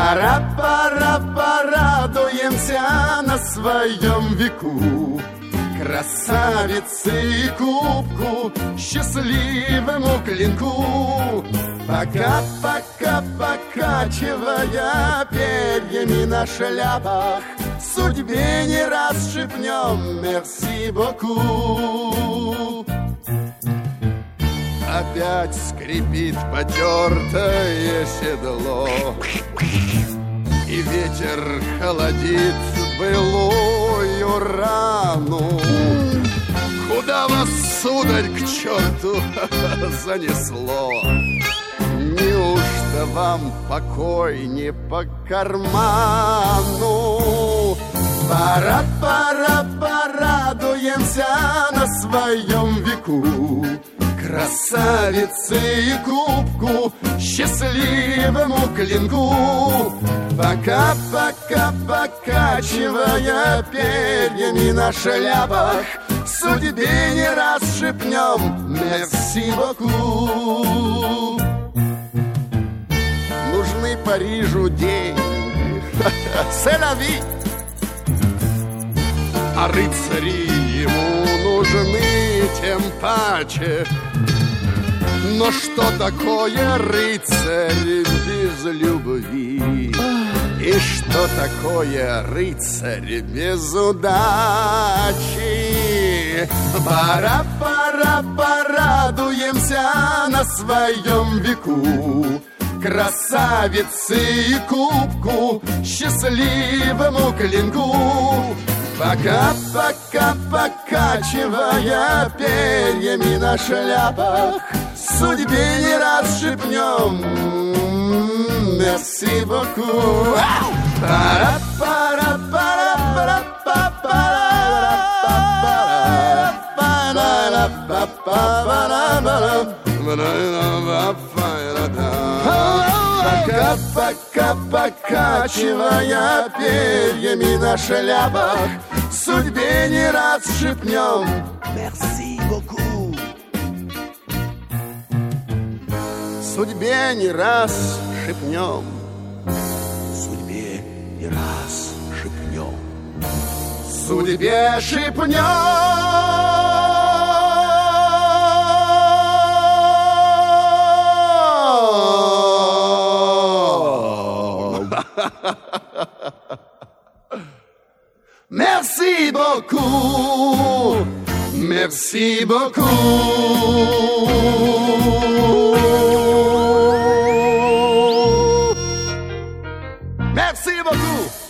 Пора, порадуемся на своем веку красавице и кубку, счастливому клинку. Пока, покачивая перьями на шляпах, судьбе не раз шепнем «Мерси боку». Опять скрипит потертое седло, и ветер холодит былую рану. Куда вас, сударь, к черту занесло? Неужто вам покой не по карману? Пора, порадуемся на своем веку красавице и кубку, счастливому клинку. Пока, покачивая перьями на шляпах, судьбе не раз шепнем «Мерси боку». Нужны Парижу деньги, c'est la vie. А рыцари ему нужны тем паче. Но что такое рыцарь без любви? И что такое рыцарь без удачи? Пора, порадуемся на своем веку красавице и кубку, счастливому клинку. Пока, покачивая перьями на шляпах, судьбе не раз шепнем «Мерси боку». Пора, пока, покачивая перьями на шляпах, судьбе не раз шепнем «Мерси боку». Судьбе не раз шепнем, судьбе не раз шепнем, судьбе шепнем. Merci beaucoup, merci beaucoup. Merci beaucoup.